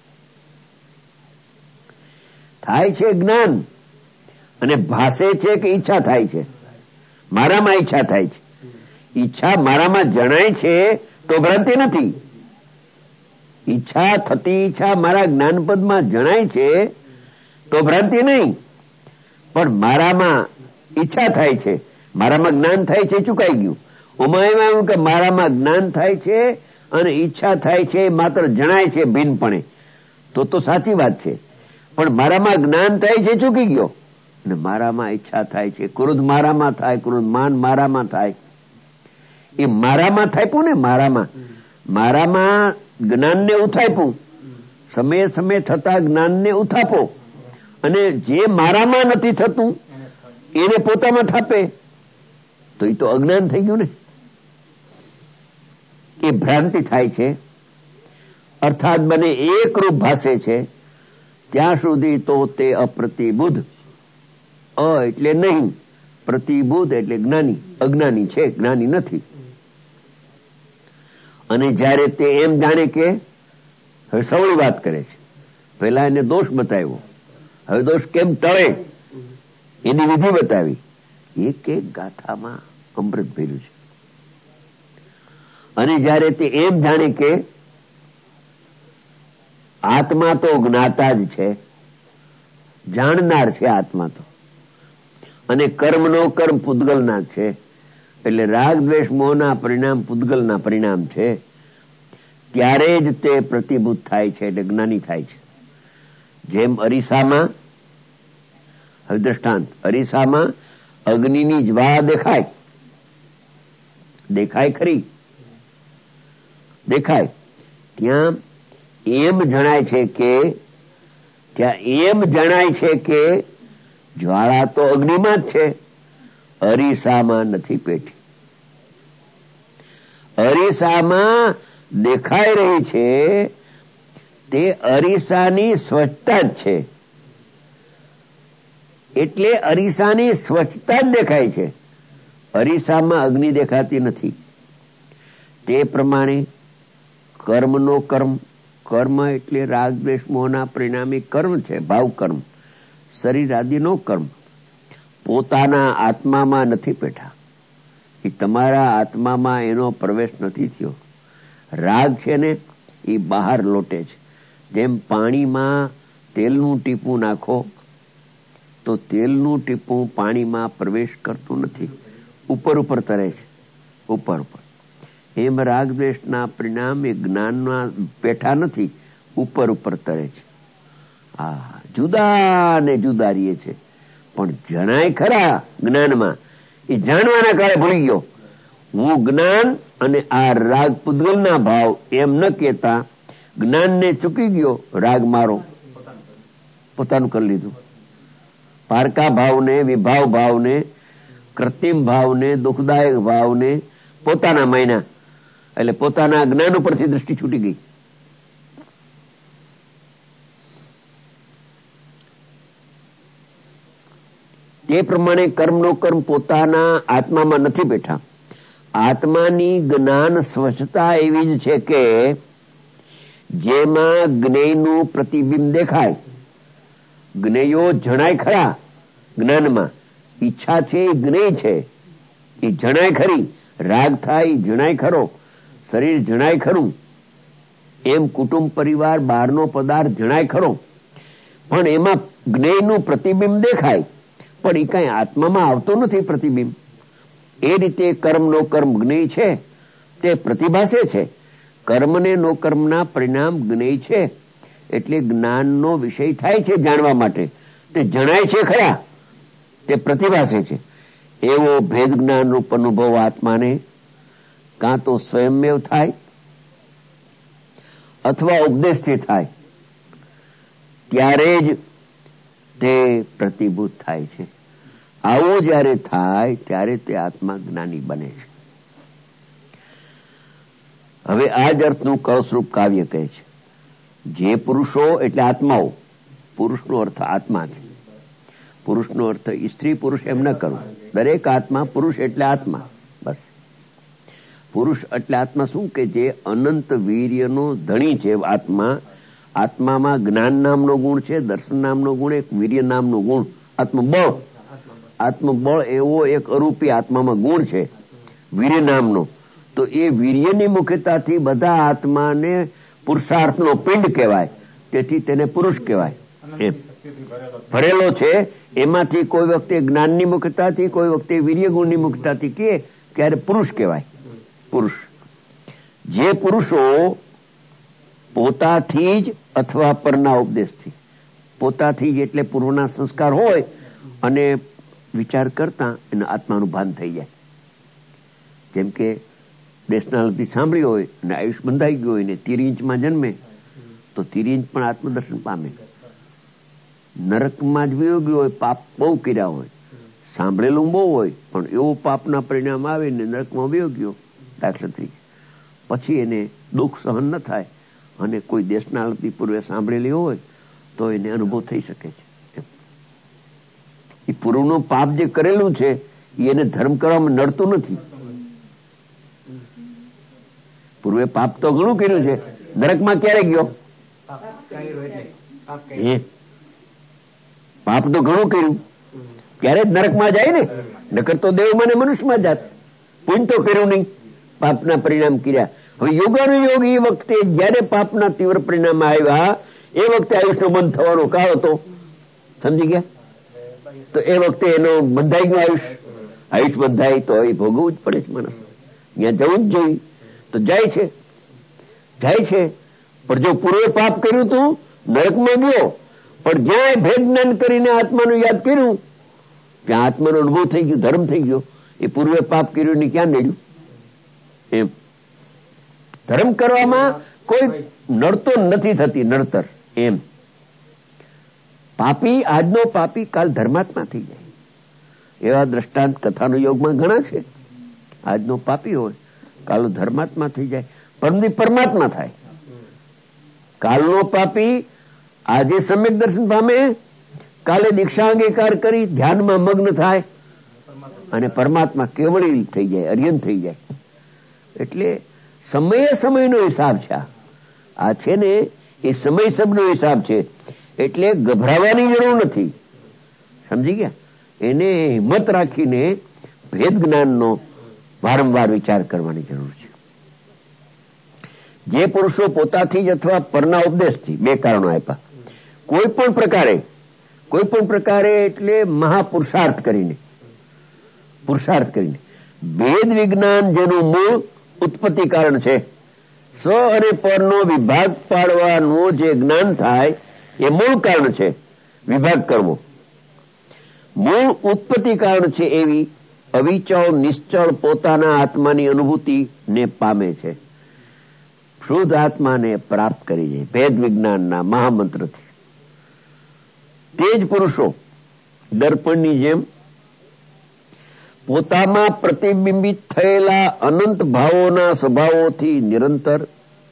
થાય છે જ્ઞાન અને ભાસે છે કે ઈચ્છા થાય છે. મારામાં ઈચ્છા થાય છે, ઈચ્છા મારામાં જણાય છે તો ભ્રાંતિ નથી. ઈચ્છા થતી ઈચ્છા મારા જ્ઞાનપદમાં જણાય છે તો ભ્રાંતિ નહીં. પણ મારામાં ઈચ્છા થાય છે, મારામાં જ્ઞાન થાય છે, ચૂકાઈ ગયું. એમાં એવું કે મારામાં જ્ઞાન થાય છે અને ઈચ્છા થાય છે, માત્ર જણાય છે ભિન્નપણે, તો સાચી વાત છે. પણ મારામાં જ્ઞાન થાય છે, ચૂકી ગયો. અને મારામાં ઈચ્છા થાય છે, ક્રોધ મારામાં થાય, ક્રોધ માન મારામાં થાય. એ મારામાં થાપ્યું ને, મારામાં જ્ઞાનને ઉથાપ્યું, સમયે સમયે થતા જ્ઞાનને ઉથાપો, અને જે મારામાં નથી થતું એને પોતામાં થાપે, તો એ તો અજ્ઞાન થઈ ગયું ને. એ ભ્રાંતિ થાય છે, અર્થાત મને એક રૂપ ભાસે છે. ત્યાં સુધી તો તે અપ્રતિબુદ્ધ, એટલે નહીં, પ્રતિબુદ્ધ એટલે જ્ઞાની. અજ્ઞાની છે, જ્ઞાની નથી. અને જયારે તે એમ જાણે કે, હવે સવળી વાત કરે છે, પેલા એને દોષ બતાવ્યો, હવે દોષ કેમ ટળે એની વિધિ બતાવી. એક એક ગાથામાં અમૃત ભર્યું છે. અને જયારે તે એમ જાણે કે આત્મા તો જ્ઞાતા જ છે, જાણનાર છે આત્મા તો, અને કર્મનો કર્મ પૂતગલના છે, એટલે રાગ દ્વેષ મોહના પરિણામ પૂતગલના પરિણામ છે, ત્યારે જ તે પ્રતિભૂત થાય છે, એટલે જ્ઞાની થાય છે. જેમ અરીસામાં, હવે દ્રષ્ટાંત, અરીસામાં અગ્નિની જ્વાળા દેખાય ખરી, દેખાય. ત્યાં એમ જણાય છે કે જ્વાળા તો અગ્નિમાં જ છે, અરીસામાં નથી પેઠી. અરીસામાં દેખાઈ રહી છે તે અરીસાની સ્વચ્છતા જ છે, એટલે અરીસાની સ્વચ્છતા જ દેખાય છે. અરીસામાં અગ્નિ દેખાતી નથી. તે પ્રમાણે કર્મનો કર્મ, કર્મ એટલે રાગ દ્વેષ મોહના પરિણામી કર્મ છે, ભાવ કર્મ, શરીર આદિનો કર્મ પોતાના આત્મામાં નથી પેઠા. એ તમારા આત્મામાં એનો પ્રવેશ નથી થયો. રાગ છે ને એ બહાર લોટે છે. જેમ પાણીમાં તેલનું ટીપું નાખો તો તેલનું ટીપું પાણીમાં પ્રવેશ કરતું નથી, ઉપર તરે છે, ઉપર. એમ રાગદ્વેષના પરિણામ એ જ્ઞાનના પેઠા નથી, ઉપર ઉપર તરે છે. જુદા ને જુદા રહીએ છે, પણ જણાય ખરા જ્ઞાનમાં. એ જાણવાના કાળે ભૂલી ગયો. હું જ્ઞાન અને આ રાગ પૂતગલના ભાવ એમ ન કહેતા જ્ઞાનને ચૂકી ગયો. રાગ મારો પોતાનું કરી લીધું. પારકા ભાવને, વિભાવ ભાવને, કૃત્રિમ ભાવને, દુઃખદાયક ભાવને પોતાના માયના, એટલે પોતાના જ્ઞાન ઉપરથી દૃષ્ટિ છૂટી ગઈ. તે પ્રમાણે કર્મનો કર્મ પોતાના આત્મામાં નથી બેઠા. આત્માની જ્ઞાન સ્વચ્છતા એવી જ છે કે જેમાં જ્ઞેયનું પ્રતિબિંબ દેખાય. જ્ઞેયો જણાય ખરા જ્ઞાનમાં. ઈચ્છા છે એ જ્ઞેય છે, એ જણાય ખરી. રાગ થાય જણાય ખરો, શરીર જણાય ખરું. એમ કુટુંબ પરિવાર બહારનો પદાર્થ જણાય ખરો, પણ એમાં જ્ઞેયનું પ્રતિબિંબ દેખાય, પણ એ કઈ આત્મામાં આવતો નથી પ્રતિબિંબ. એ રીતે કર્મનો કર્મ જ્ઞેય છે તે પ્રતિભાસે છે. કર્મને નો કર્મના પરિણામ જ્ઞેય છે, એટલે જ્ઞાનનો વિષય થાય છે જાણવા માટે. તે જણાય છે ખરા, તે પ્રતિભાસે છે. એવો ભેદ જ્ઞાન રૂપ અનુભવ આત્માને કાં તો સ્વયંમેવ થાય અથવા ઉપદેશથી થાય, ત્યારે જ તે પ્રતિભૂત થાય છે. આવો જ્યારે થાય ત્યારે તે આત્મા જ્ઞાની બને છે. હવે આ જ અર્થનું કળસ્વરૂપ કાવ્ય કહે છે. જે પુરુષો એટલે આત્માઓ, પુરુષનો અર્થ આત્મા છે. પુરુષનો અર્થ સ્ત્રી પુરુષ એમ ન કરવું. દરેક આત્મા પુરુષ એટલે આત્મા, બસ. પુરુષ એટલે આત્મા શું કે જે અનંત વીર્યનો ધણી છે આત્મા. આત્મામાં જ્ઞાન નામનો ગુણ છે, દર્શન નામનો ગુણ, એક વીર્ય નામનો ગુણ, આત્મબળ. આત્મબળ એવો એક અરૂપી આત્મામાં ગુણ છે વીર્ય નામનો. તો એ વીર્યની મુખ્યતાથી બધા આત્માને પુરુષાર્થનો પિંડ કહેવાય, તેથી તેને પુરુષ કહેવાય. એમ ભરેલો છે. એમાંથી કોઈ વખતે જ્ઞાનની મુખ્યતાથી, કોઈ વખતે વીર્ય ગુણની મુખ્યતાથી કે ત્યારે પુરુષ કહેવાય. પુરુષ જે પુરુષો પોતાથી જ અથવા પરના ઉપદેશથી, પોતાથી જ એટલે પૂર્વના સંસ્કાર હોય અને વિચાર કરતા એને આત્માનું ભાન થઈ જાય. જેમ કે દેશનાલથી સાંભળી હોય અને આયુષ બંધાઈ ગયું હોય ને 13 ઇંચમાં જન્મે તો 13 ઇંચ પણ આત્મદર્શન પામે. નરકમાં જ વિયોગી હોય, પાપ બહુ કર્યા હોય, સાંભળેલું બહુ હોય, પણ એવો પાપના પરિણામ આવે ને નરકમાં વિયોગ્યો દાખલા થઈ, પછી એને દુઃખ સહન ન થાય અને કોઈ દેશનાલથી પૂર્વે સાંભળેલી હોય તો એને અનુભવ થઈ શકે છે. એ પૂર્વનું પાપ જે કરેલું છે એને ધર્મ કરવામાં નડતું નથી. પૂર્વે પાપ તો ઘણું કર્યું છે, નરકમાં ક્યારે ગયો? પાપ તો ઘણું કર્યું ત્યારે જ નરકમાં જાય ને, નકર તો દેવમાં ને મનુષ્યમાં જાત. પુણ્ય તો કર્યું નહીં, પાપના પરિણામ કર્યા. હવે યોગાનુયોગ એ વખતે જયારે પાપના તીવ્ર પરિણામ આવ્યા એ વખતે આયુષનો બંધ થવાનો કાળ હતો. સમજી ગયા? તો એ વખતે એનો બંધાઈ ગયો આયુષ બંધાય તો એ ભોગવવું જ પડે છે માણસ. ત્યાં જવું જ જોઈએ તો જાય છે. પણ જો પૂર્વે પાપ કર્યું તું નરકમાં ગયો, પણ જ્યાં ભેદ જ્ઞાન કરીને આત્માનું યાદ કર્યું ત્યાં આત્માનો અનુભવ થઈ ગયો, ધર્મ થઈ ગયો. એ પૂર્વે પાપ કર્યું ને ક્યાં નડ્યું? એમ ધર્મ કરવામાં કોઈ નડતો નથી થતી નડતર. એમ પાપી આજનો પાપી કાલ ધર્માત્મા થઈ જાય એવા દ્રષ્ટાંત કથાનો યોગમાં ઘણા છે. આજનો પાપી હોય કાલો ધર્માત્મા થઈ જાય, પરમદી પરમાત્મા થાય. કાલનો પાપી આજે સમ્યક દર્શન પામે, કાલે દીક્ષા અંગીકાર કરી ધ્યાનમાં મગ્ન થાય અને પરમાત્મા કેવળી થઈ જાય, અર્યન થઈ જાય. એટલે સમયે સમયનો હિસાબ છે. આ છે ને એ સમય સબનો હિસાબ છે, એટલે ગભરાવાની જરૂર નથી. સમજી ગયા? એને હિંમત રાખીને ભેદ જ્ઞાનનો વારંવાર વિચાર કરવાની જરૂર છે. જે પુરુષો પોતાથી જ અથવા પરના ઉપદેશથી, બે કારણો આપ્યા, કોઈ પણ પ્રકારે એટલે મહાપુરુષાર્થ કરીને ભેદ વિજ્ઞાન જેનું મૂળ ઉત્પત્તિ કારણ છે. સ્વ અને પરનો વિભાગ પાડવાનું જે જ્ઞાન થાય એ મૂળ કારણ છે. વિભાગ કરવો મૂળ ઉત્પત્તિ કારણ છે. એવી અવિચળ નિશ્ચળ પોતાના આત્માની અનુભૂતિને પામે છે. શુદ્ધ આત્માને પ્રાપ્ત કરી જાય ભેદ વિજ્ઞાનના મહામંત્રથી. તે જ પુરુષો દર્પણની જેમ પોતામાં પ્રતિબિંબિત થયેલા અનંત ભાવોના સ્વભાવોથી નિરંતર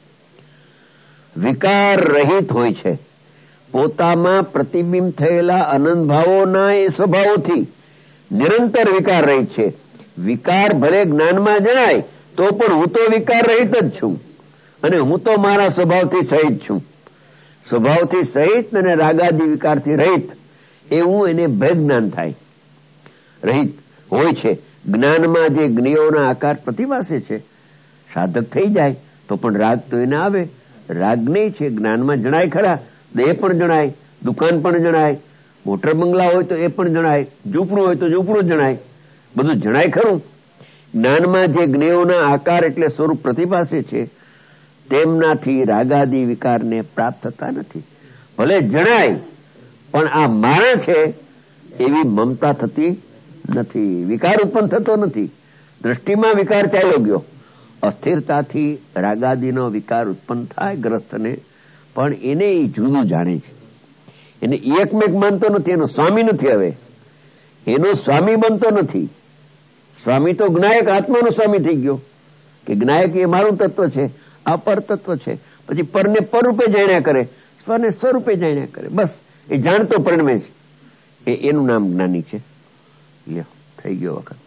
વિકાર રહિત હોય છે. પોતામાં પ્રતિબિંબ થયેલા અનંત ભાવોના એ સ્વભાવોથી નિરંતર વિકાર રહિત છે. વિકાર ભલે જ્ઞાનમાં જણાય તો પણ હું તો વિકાર રહિત જ છું અને હું તો મારા સ્વભાવથી સહિત છું. સ્વભાવથી સહિત અને રાગાદી વિકારથી રહિત એવું એને ભેદ જ્ઞાન થાય. રહિત હોય છે. જ્ઞાનમાં જે જ્ઞેયોના આકાર પ્રતિભાસે છે સાધક થઈ જાય તો પણ રાગ તો એને આવે. રાગ નહીં છે જ્ઞાનમાં જણાય ખરા. દેહ પણ જણાય, દુકાન પણ જણાય, મોટર બંગલા હોય તો એ પણ જણાય, ઝૂંપડું હોય તો ઝૂંપડું જણાય, બધું જણાય ખરું. જ્ઞાનમાં જે જ્ઞેયોના આકાર એટલે સ્વરૂપ પ્રતિભાસે છે તેમનાથી રાગાદી વિકારને પ્રાપ્ત થતા નથી. ભલે જણાય પણ આ માણા છે એવી મમતા થતી નથી. વિકાર ઉત્પન્ન થતો નથી. દ્રષ્ટિમાં વિકાર ચાલ્યો ગયો. અસ્થિરતાથી રાગાદીનો વિકાર ઉત્પન્ન થાય ગ્રસ્તને, પણ એને એ જુદું જાણે છે. એને એકમેક માનતો નથી. એનો સ્વામી નથી. હવે એનો સ્વામી બનતો નથી. સ્વામી તો જ્ઞાયક આત્માનો સ્વામી થઈ ગયો કે જ્ઞાયક એ મારું તત્વ છે, આ પર તત્વ છે. પછી પરને પર રૂપે જાણ્યા કરે, સ્વને સ્વરૂપે જાણ્યા કરે. બસ એ જાણતો પરિણમે છે. એનું નામ જ્ઞાની છે. લ્યો થઈ ગયો વખત.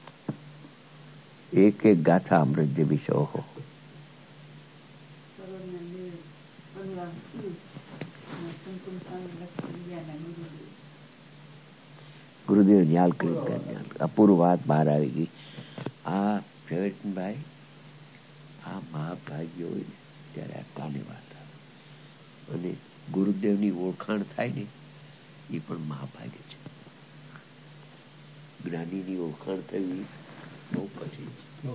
એક એક ગાથા અમૃત જેવી શોહો. ગુરુદેવ ન્યાલ કરી અપૂર્વ વાત બહાર આવી ગઈ. આ ફેવરેટભાઈ આ મહાભાગ્ય હોય ને ત્યારે આ કાની વાત આવે અને ગુરુદેવની ઓળખાણ થાય ને એ પણ મહાભાગ્ય છે. જ્ઞાનીની ઓળખાણ થવી બહુ કઠિન છે.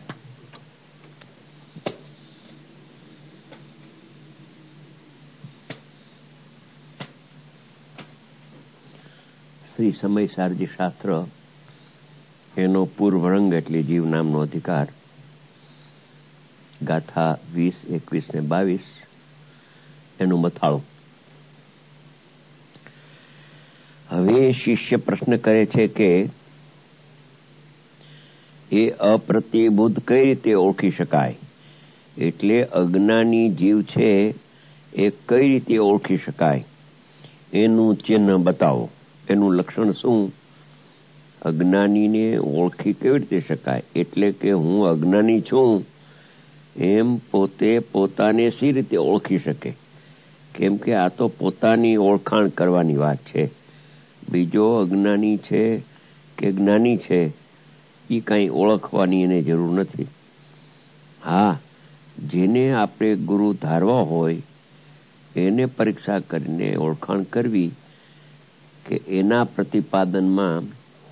શ્રી સમય સારજી શાસ્ત્ર એનો પૂર્વ રંગ એટલે જીવ નામનો અધિકાર, ગાથા 20, 21 ને 22 એનું મથાળું. હવે શિષ્ય પ્રશ્ન કરે છે કે એ અપ્રતિબુદ્ધ કઈ રીતે ઓળખી શકાય? એટલે અજ્ઞાની જીવ છે એ કઈ રીતે ઓળખી શકાય એનું ચિહ્ન બતાવો. એનું લક્ષણ શું? અજ્ઞાનીને ઓળખી કેવી રીતે શકાય? એટલે કે હું અજ્ઞાની છું એમ પોતે પોતાને સી રીતે ઓળખી શકે? કેમ કે આ તો પોતાની ઓળખાણ કરવાની વાત છે. બીજો અજ્ઞાની છે કે જ્ઞાની છે એ કાંઈ ઓળખવાની એને જરૂર નથી. હા, જેને આપણે ગુરુ ધારવા હોય એને પરીક્ષા કરીને ઓળખાણ કરવી કે એના પ્રતિપાદનમાં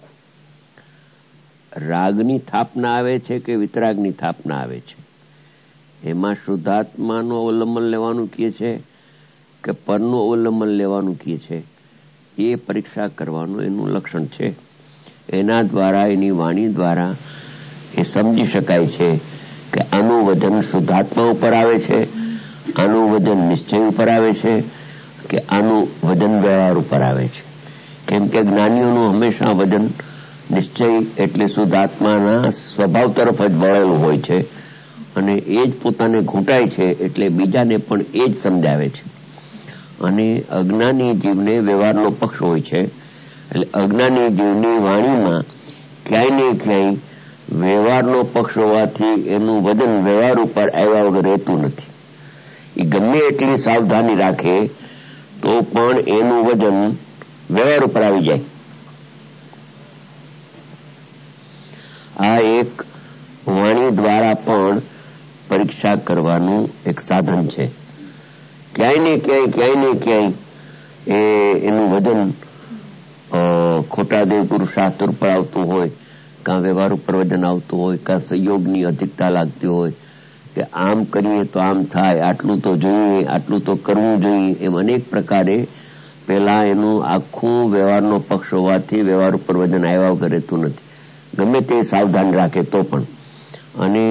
રાગની થાપના આવે છે કે વિતરાગની થાપના આવે છે. એમાં શુદ્ધાત્માનું અવલંબન લેવાનું કહે છે કે પરનું અવલંબન લેવાનું કહે છે એ પરીક્ષા કરવાનું એનું લક્ષણ છે. એના દ્વારા એની વાણી દ્વારા એ સમજી શકાય છે કે આનું વજન શુદ્ધાત્મા ઉપર આવે છે, આનું વજન નિશ્ચય ઉપર આવે છે કે આનું વજન વ્યવહાર ઉપર આવે છે. કેમ કે જ્ઞાનીઓનું હંમેશા વજન નિશ્ચય એટલે શુદ્ધાત્માના સ્વભાવ તરફ જ વળેલું હોય છે અને એ જ પોતાને ઘૂંટાય છે એટલે બીજાને પણ એ જ સમજાવે છે. અને અજ્ઞાની જીવને વ્યવહારનો પક્ષ હોય છે એટલે અજ્ઞાની જીવની વાણીમાં ક્યાંય ને ક્યાંય વ્યવહારનો પક્ષ હોવાથી એનું વજન વ્યવહાર ઉપર આવ્યા વગર રહેતું નથી. એ ગમે એટલી સાવધાની રાખે તો પણ એનું વજન વ્યવહાર ઉપર આવી જાય. આ એક વાણી દ્વારા પણ પરીક્ષા કરવાનું એક સાધન છે. ક્યાંય ને ક્યાંય એનું વજન ખોટા દેવ પુરુષ શાસ્ત્ર ઉપર આવતું હોય કાં વ્યવહાર ઉપર વજન આવતું હોય, કાં સંયોગની અધિકતા લાગતી હોય કે આમ કરીએ તો આમ થાય, આટલું તો જોઈએ, આટલું તો કરવું જોઈએ, એમ અનેક પ્રકારે પેલા એનું આખું વ્યવહારનો પક્ષ હોવાથી વ્યવહાર ઉપર વજન આવ્યા વગર રહેતું નથી, ગમે તે સાવધાન રાખે તો પણ. અને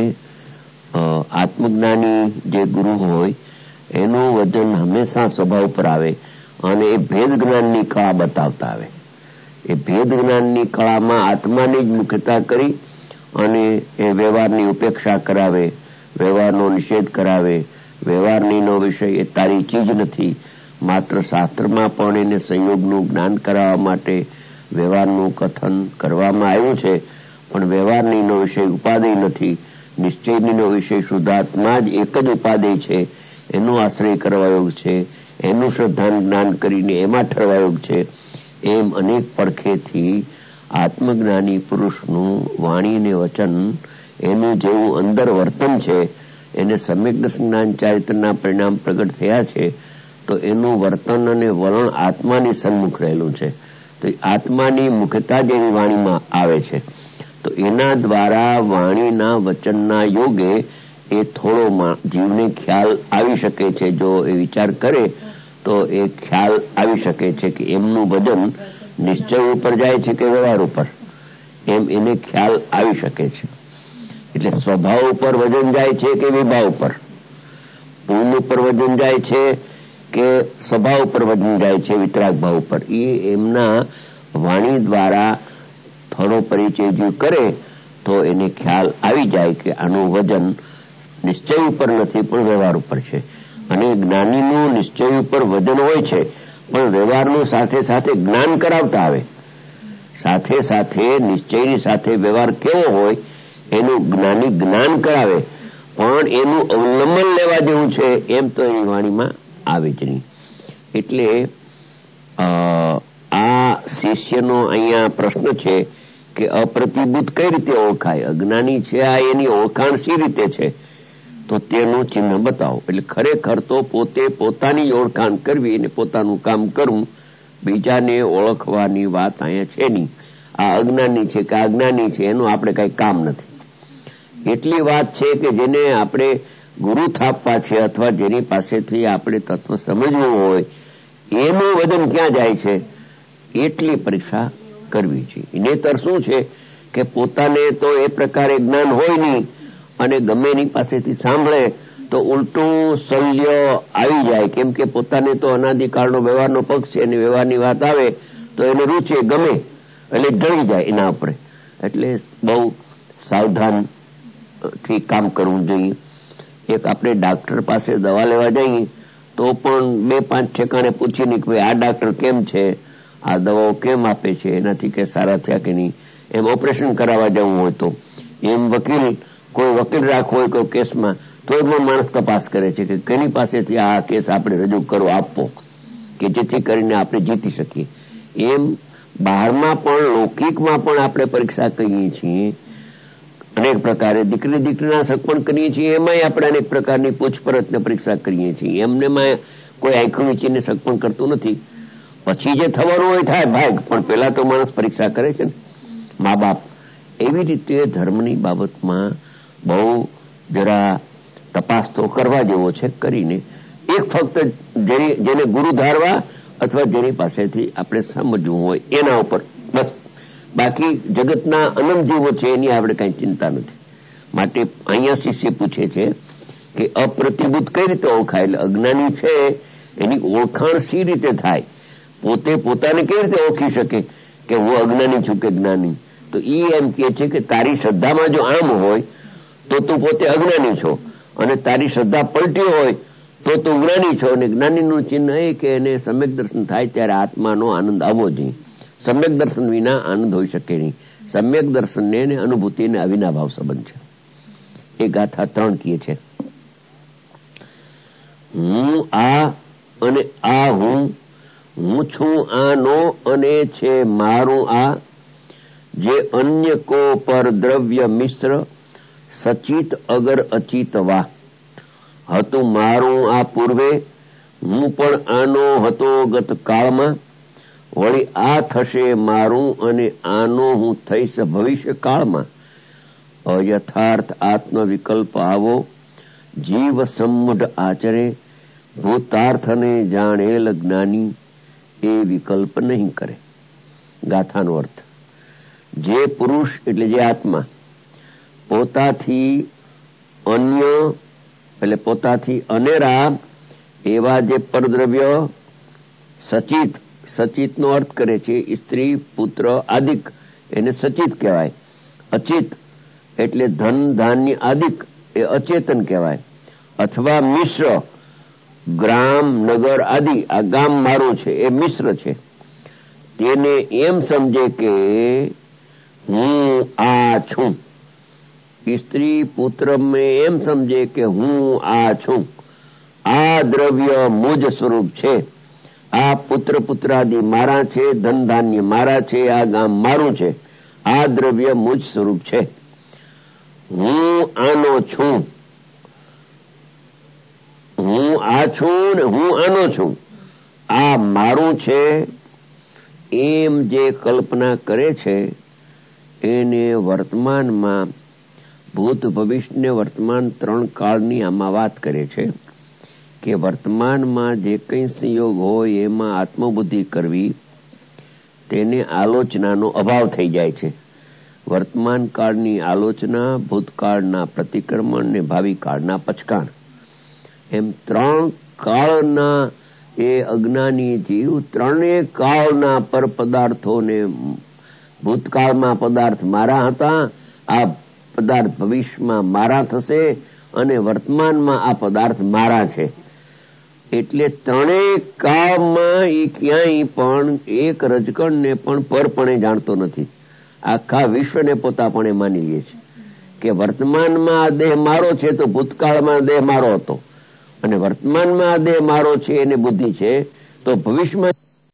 આત્મજ્ઞાની જે ગુરુ હોય એનું વજન હંમેશા સ્વભાવ ઉપર આવે અને એ ભેદ જ્ઞાનની કળા બતાવતા આવે. એ ભેદ જ્ઞાનની કળામાં આત્માની જ મુખ્યતા કરી અને એ વ્યવહારની ઉપેક્ષા કરાવે, વ્યવહારનો નિષેધ કરાવે. વ્યવહારનીનો વિષય એ તારી ચીજ નથી, માત્ર શાસ્ત્રમાં પણ એને સંયોગનું જ્ઞાન કરાવવા માટે વ્યવહારનું કથન કરવામાં આવ્યું છે, પણ વ્યવહારનીનો વિષય ઉપાદેય નથી, નિશ્ચયનીનો વિષય શુદ્ધાત્મા જ એક જ ઉપાદેય છે, એનો આશ્રય કરવા યોગ છે, એનું શ્રદ્ધાન જ્ઞાન કરીને એમાં ઠરવા યોગ છે. એમ અનેક પડખેથી આત્મજ્ઞાની પુરુષનું વાણી ને વચન એનું જેવું અંદર વર્તન છે, એને સમ્યક દર્શન જ્ઞાન ચારિત્રના પરિણામ પ્રગટ થયા છે, તો એનું વર્તન અને વલણ આત્માની સન્મુખ રહેલું છે. તો આત્માની મુખ્યતા જેવી વાણીમાં આવે છે, તો એના દ્વારા વાણીના વચનના યોગે એ થોડો જીવને ખ્યાલ આવી શકે છે. જો એ વિચાર કરે તો એ ખ્યાલ આવી શકે છે કે એમનું વજન નિશ્ચય ઉપર જાય છે કે વ્યવહાર ઉપર, એમ એને ખ્યાલ આવી શકે છે. એટલે સ્વભાવ ઉપર વજન જાય છે કે વિભાવ ઉપર, પૂર્ણ ઉપર વજન જાય છે કે સ્વભાવ ઉપર વજન જાય છે, વિતરાગ ભાવ ઉપર, એ એમના વાણી દ્વારા થોડો પરિચય જો કરે તો એને ખ્યાલ આવી જાય કે આનું વજન નિશ્ચય ઉપર નથી પણ વ્યવહાર ઉપર છે. અને જ્ઞાનીનું નિશ્ચય ઉપર વજન હોય છે પણ વ્યવહારનું સાથે સાથે જ્ઞાન કરાવતા આવે, સાથે સાથે નિશ્ચયની સાથે વ્યવહાર કેવો હોય એનું જ્ઞાની જ્ઞાન કરાવે, પણ એનું અવલંબન લેવા જેવું છે એમ તો એની વાણીમાં આવે જ નહીં. એટલે આ શિષ્યનો અહીંયા પ્રશ્ન છે કે અપ્રતિભૂત કઈ રીતે ઓળખાય, અજ્ઞાની છે આ એની ઓળખાણ શી રીતે છે, તો તેનું ચિહ્ન બતાવો. એટલે ખરેખર તો પોતે પોતાની ઓળખાણ કરવી અને પોતાનું કામ કરવું, બીજાને ઓળખવાની વાત અહીંયા છે નહીં. આ અજ્ઞાની છે કે અજ્ઞાની છે એનું આપણે કઈ કામ નથી. એટલી વાત છે કે જેને આપણે ગુરુ થાપવા છે અથવા જેની પાસેથી આપણે તત્વ સમજવું હોય એનું વજન ક્યાં જાય છે એટલી પરીક્ષા કરવી છે. નહીંતર શું છે કે પોતાને તો એ પ્રકારે જ્ઞાન હોય નહીં અને ગમે એની પાસેથી સાંભળે તો ઉલટું શલ્ય આવી જાય, કેમ કે પોતાને તો અનાદિકાળનો વ્યવહારનો પક્ષ છે અને વ્યવહારની વાત આવે તો એને રૂચે ગમે એટલે ઢળી જાય એના ઉપર. એટલે બહુ સાવધાનથી કામ કરવું જોઈએ. એક આપણે ડાક્ટર પાસે દવા લેવા જઈએ તો પણ 2-5 ઠેકાણે પૂછીને કે ભાઈ આ ડાક્ટર કેમ છે, આ દવાઓ કેમ આપે છે, એનાથી કે સારા થયા કે નહીં. એમ ઓપરેશન કરાવવા જવું હોય તો એમ કોઈ વકીલ રાખવો હોય કોઈ કેસમાં તો એમાં માણસ તપાસ કરે છે કે કેની પાસેથી આ કેસ આપણે રજૂ કરવો આપવો કે જેથી કરીને આપણે જીતી શકીએ. એમ બહારમાં પણ લૌકિકમાં પણ આપણે પરીક્ષા કરીએ છીએ અનેક પ્રકારે. દીકરીના સગપણ કરીએ છીએ એમાંય આપણે અનેક પ્રકારની પૂછપરછને પરીક્ષા કરીએ છીએ. એમનેમાં કોઈ આંખો વીંચીને સગપણ કરતું નથી. પછી જે થવાનું હોય થાય ભાગ, પણ પેલા તો માણસ પરીક્ષા કરે છે ને મા બાપ. એવી રીતે ધર્મની બાબતમાં બહુ જરા તપાસ તો કરવા જેવો છે. કરીને એક ફક્ત જેને ગુરુ ધારવા અથવા જેની પાસેથી આપણે સમજવું હોય એના ઉપર બસ. બાકી જગતના અનંત જીવો છે એની આપણે કઈ ચિંતા નથી. માટે અહીંયા શિષ્ય પૂછે છે કે અપ્રતિભૂત કઈ રીતે ઓળખાય, એટલે અજ્ઞાની છે એની ઓળખાણ શી રીતે થાય, પોતે પોતાને કેવી રીતે ઓળખી શકે કે હું અજ્ઞાની છું કે જ્ઞાની. તો એ એમ કે છે કે તારી શ્રદ્ધામાં જો આમ હોય તો તું પોતે અજ્ઞાની છો, અને તારી શ્રદ્ધા પલટી હોય તો તું જ્ઞાની છો. અને જ્ઞાનીનું ચિહ્ન એ કે એને સમ્યક દર્શન થાય ત્યારે આત્માનો આનંદ આવવો જોઈએ. સમ્યક દર્શન વિના આનંદ હોઈ શકે નહીં. સમ્યક દર્શનને અને અનુભૂતિને અવિનાભાવ સંબંધ છે. એ ગાથા 3 કહે છે, હું આ અને આ હું છું આનો અને છે મારું આ, જે અન્ય કો પર દ્રવ્ય મિશ્ર સચિત અગર અચિત વા. હતું મારું આ પૂર્વે, હું પણ આનો હતો ગત કાળમાં, વળી આ થશે મારું અને આનો હું થઈશ ભવિષ્ય કાળમાં. અયથાર્થ આત્મવિકલ્પ આવો જીવ સમૂઢ આચરે, ભૂતાર્થને જાણેલ જ્ઞાની એ વિકલ્પ નહીં કરે. ગાથાનો અર્થ: જે પુરુષ એટલે જે આત્મા પોતાથી અન્ય એટલે પોતાથી અનેરા એવા જે પરદ્રવ્ય સચિત, સચિતનો અર્થ કરે છે સ્ત્રી પુત્ર આદિક, એને સચિત કહેવાય. અચિત એટલે ધન ધાન્ય આદિક એ અચેતન કહેવાય. અથવા મિશ્ર, ગ્રામ નગર આદિ, આ ગામ મારું છે એ મિશ્ર છે, તેને એમ સમજે કે હું આ છું. સ્ત્રી પુત્ર એમ સમજે કે હું આ છું, આ દ્રવ્ય મુજ સ્વરૂપ છે, આ પુત્ર પુત્રાદિ મારા છે, ધન ધાન્ય મારા છે, આ ગામ મારું છે, આ દ્રવ્ય મુજ સ્વરૂપ છે, હું આનો છું, હું આ છું ને હું આનો છું, આ મારું છે, એમ જે કલ્પના કરે છે એને વર્તમાનમાં ભૂત ભવિષ્ય ને વર્તમાન ત્રણ કાળની આમાં વાત કરે છે કે વર્તમાનમાં જે કંઈ સંયોગ હોય એમાં આત્મબુદ્ધિ કરવી તેને આલોચનાનો અભાવ થઈ જાય છે. વર્તમાન કાળની આલોચના, ભૂતકાળના પ્રતિક્રમણ ને ભાવિ કાળના પચકાણ, એમ ત્રણ કાળના એ અજ્ઞાની જીવ ત્રણેય કાળના પર પદાર્થોને, ભૂતકાળમાં પદાર્થ મારા હતા, આ પદાર્થ ભવિષ્યમાં મારા થશે અને વર્તમાનમાં આ પદાર્થ મારા છે. એટલે ત્રણેય કાળમાં એ ક્યાંય પણ એક રજકણને પણ પરપણે જાણતો નથી. આખા વિશ્વને પોતાપણે માની લે છે કે વર્તમાનમાં આ દેહ મારો છે તો ભૂતકાળમાં દેહ મારો હતો, અને વર્તમાનમાં આ દેહ મારો છે એને બુદ્ધિ છે તો ભવિષ્યમાં